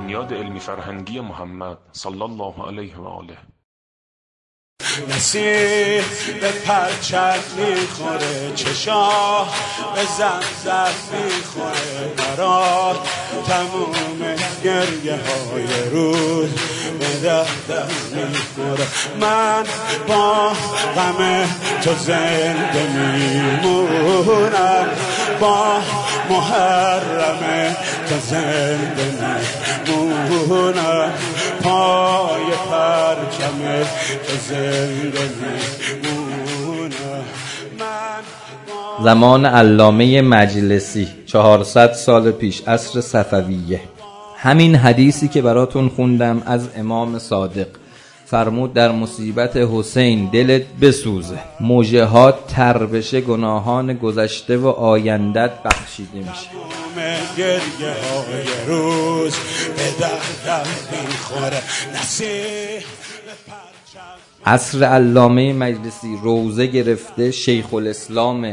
بنیاد علمی فرهنگی محمد صلی الله علیه و آله. نسیم به پرچم میخوره، چشا به زمزم میخوره، برات تموم گریه های روز به دردم میخوره. من با غم تو زنده میمونم، با محرم تو زنده میمونم، پای پرچم تو زنده میمونم. زمان علامه مجلسی 400 سال پیش، عصر صفویه. همین حدیثی که براتون خوندم از امام صادق، فرمود در مصیبت حسین دلت بسوزه، موجه ها تر بشه، گناهان گذشته و آیندت بخشیده میشه. گریه های روز به دردم میخوره. عصر علامه مجلسی روزه گرفته، شیخ الاسلام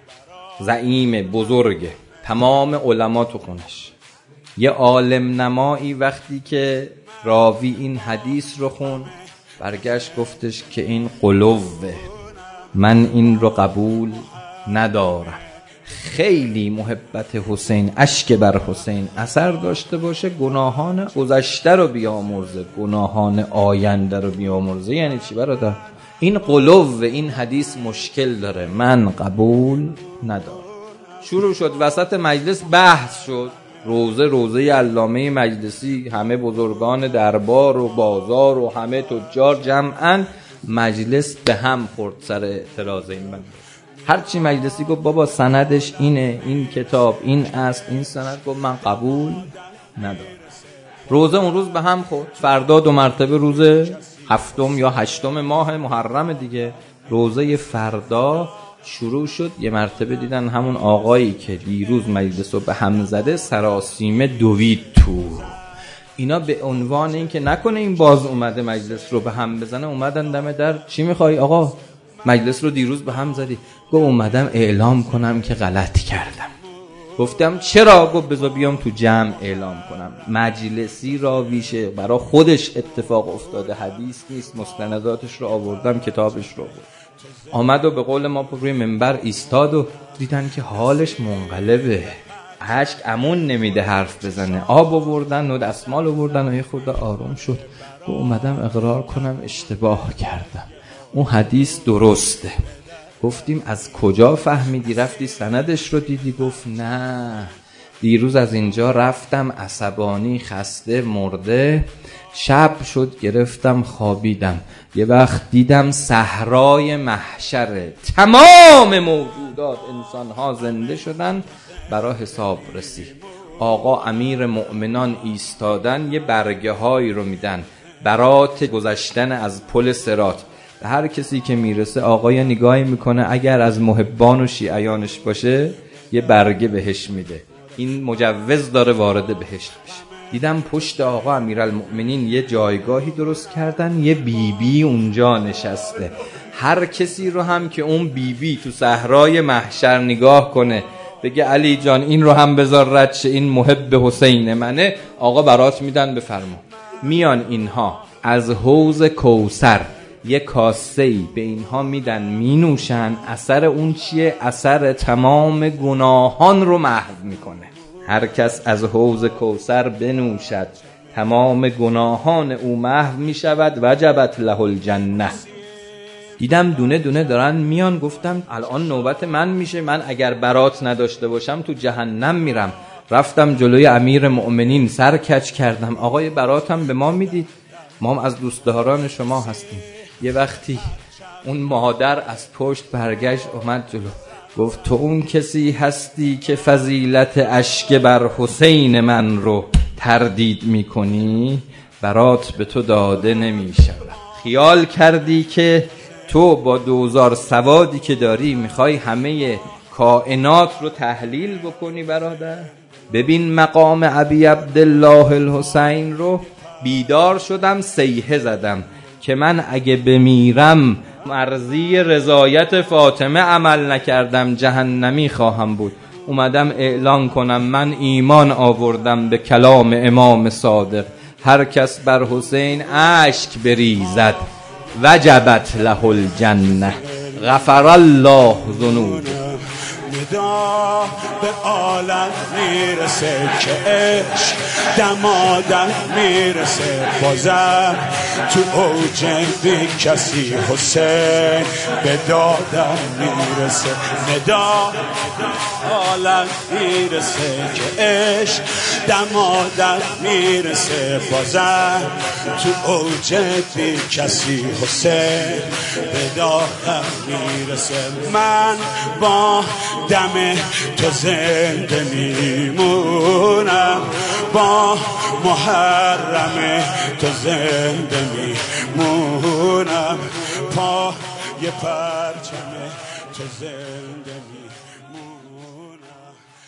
زعیم بزرگ، تمام علما تو خونش. یه عالم نمایی وقتی که راوی این حدیث رو خون، برگشت گفتش که این قلوه، من این رو قبول ندارم. خیلی محبت حسین، اشک بر حسین اثر داشته باشه، گناهان گذشته رو بیامرزه، گناهان آینده رو بیامرزه. یعنی چی برادر؟ این قلوب و این حدیث مشکل داره، من قبول ندارم. شروع شد وسط مجلس بحث شد، روزه علامه مجلسی، همه بزرگان دربار و بازار و همه تجار جمعاً، مجلس به هم خورد سر اعتراض این بنده. هرچی مجلسی گفت بابا سندش اینه، این کتاب این است، این سند، گفت من قبول ندارم. روزه اون روز به هم خورد. فردا 2 مرتبه روز 7 یا 8 ماه محرم دیگه، روزه فردا شروع شد. یه مرتبه دیدن همون آقایی که دیروز مجلس رو به هم زده سراسیمه دوید تو. اینا به عنوان این که نکنه این باز اومده مجلس رو به هم بزنه، اومدن دم در. چی میخوای آقا؟ مجلس رو دیروز به هم زدی. گفت اومدم اعلام کنم که غلط کردم. گفتم چرا؟ گفت بذار بیام تو جمع اعلام کنم. مجلسی راویشه، برای خودش اتفاق افتاده، حدیث نیست. مستنداتش رو آوردم، کتابش رو آورد. آمد و به قول ما روی منبر ایستاد و دیدن که حالش منقلبه، اشک امون نمیده حرف بزنه. آب آوردن و دستمال آوردن و یه خورده آروم شد. و اومدم اقرار کنم اشتباه کردم، اون حدیث درسته. گفتیم از کجا فهمیدی؟ رفتی سندش رو دیدی؟ گفت نه، دیروز از اینجا رفتم عصبانی، خسته، مرده، شب شد گرفتم خوابیدم، یه وقت دیدم صحرای محشره، تمام موجودات انسانها زنده شدن، برای حساب رسی. آقا امیر مؤمنان ایستادن، یه برگه هایی رو میدن، برات گذشتن از پل صراط. هر کسی که میرسه آقا یه نگاهی میکنه، اگر از محبان و شیعیانش باشه یه برگه بهش میده، این مجوز داره وارد بهشت بشه. دیدم پشت آقا امیرالمؤمنین یه جایگاهی درست کردن، یه بیبی اونجا نشسته. هر کسی رو هم که اون بیبی تو صحرای محشر نگاه کنه بگه علی جان این رو هم بذار رد شه، این محب حسین منه، آقا برات میدن بفرما. میان اینها از حوض کوثر یه کاسه‌ای به اینها میدن، مینوشن. اثر اون چیه؟ اثر تمام گناهان رو محو میکنه. هر کس از حوض کوثر بنوشد تمام گناهان او محو میشود، وجبت له الجنه. دیدم دونه دونه دارن میان، گفتم الان نوبت من میشه، من اگر برات نداشته باشم تو جهنم میرم. رفتم جلوی امیر مؤمنین سر کج کردم، آقای براتم به ما میدید، ما هم از دوستداران شما هستیم. یه وقتی اون مادر از پشت برگشت اومد جلو، گفت تو اون کسی هستی که فضیلت اشک بر حسین من رو تردید میکنی؟ برات به تو داده نمیشود. خیال کردی که تو با 2000 سوادی که داری میخوای همه کائنات رو تحلیل بکنی برادر؟ ببین مقام ابی عبدالله الحسین رو. بیدار شدم، صیحه زدم که من اگه بمیرم مرضی رضایت فاطمه عمل نکردم جهنمی خواهم بود. اومدم اعلان کنم من ایمان آوردم به کلام امام صادق، هر کس بر حسین اشک بریزد وجبت له الجنه غفر الله ذنوبه. ندا به عالم میرسه که عشق دمادم میرسه، بازم تو اوج بی کسی حسین به دادم میرسه. ندا عالم میرسه که عشق دمادم میرسه، بازم تو اوج بی کسی حسین به دادم میرسه. من با دم تو زنده میمونم، با محرم تو زنده میمونم، پای پرچم تو زنده